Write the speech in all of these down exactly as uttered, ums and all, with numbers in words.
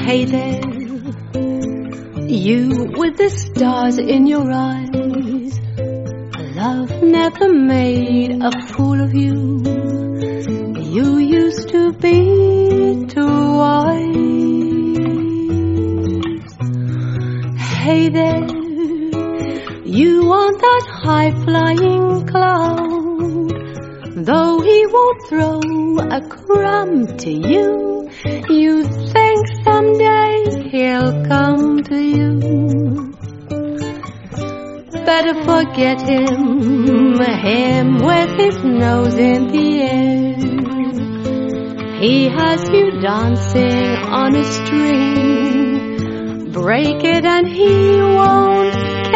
Hey there, you with the stars in your eyes. Love never made a fool of you. You used to be too wise. Hey there, you on that high-flying cloud. Though he won't throw a crumb to you, you think someday he'll come to you. Better forget him, him with his nose in the air. He has you dancing on a string. Break it and he won't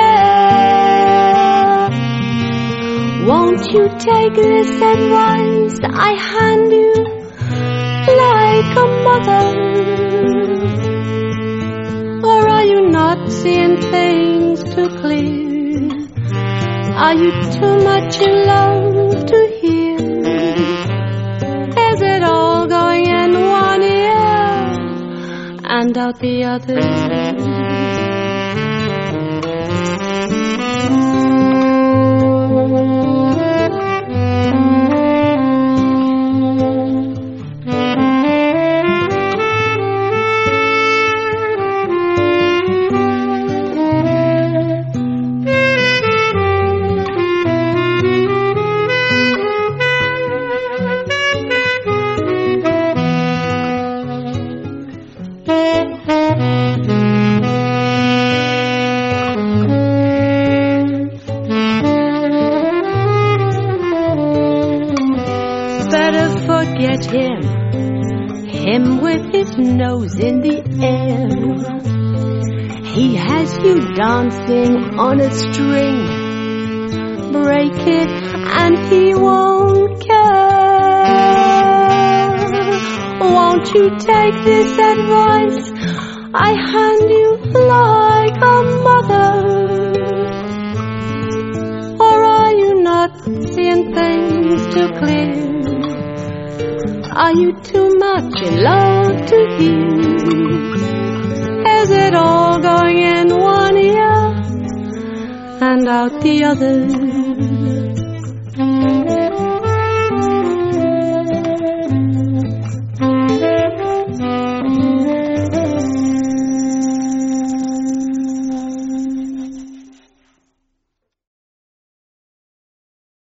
care. Won't you take this advice I hand you like a mother? Or are you not seeing things too clear? Are you too much in love to hear? Is it all going in one ear and out the other? Better forget him, him with his nose in the air. He has you dancing on a string. Break it and he won't care. Won't you take this advice I hand you like a mother? Or are you not seeing things too clear? Are you too much in love to hear? Is it all going in one ear and out the other?